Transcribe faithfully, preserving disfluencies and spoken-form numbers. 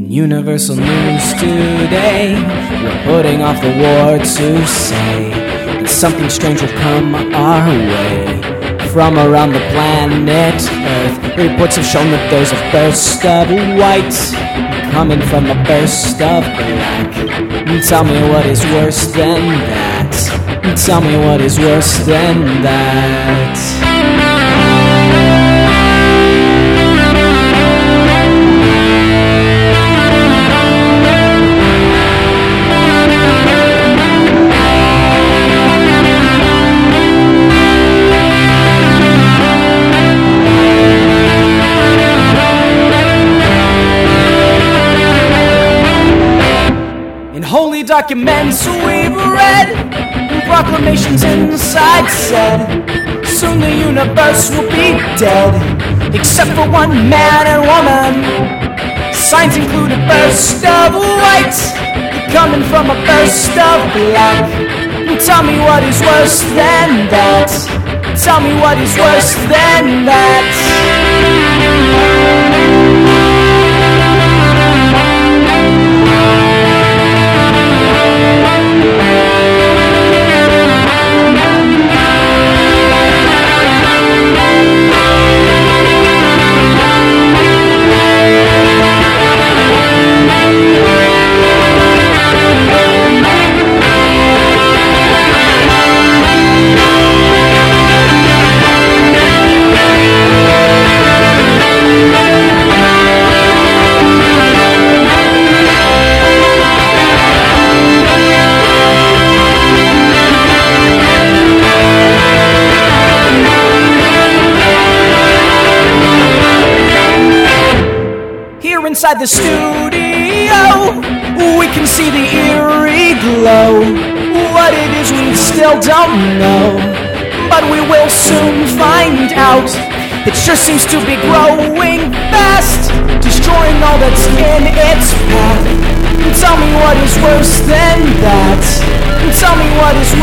Universal News today, we're putting off the war to say that something strange will come our way from around the planet Earth. Reports have shown that there's a burst of white coming from a burst of black. Tell me what is worse than that. Tell me what is worse than that. Holy documents we've read, proclamations inside said, soon the universe will be dead, except for one man and woman. Signs include a burst of white coming from a burst of black. Tell me what is worse than that. Tell me what is worse than that. Inside the studio, we can see the eerie glow. What it is we still don't know, but we will soon find out. It sure seems to be growing fast, destroying all that's in its path. Tell me what is worse than that. Tell me what is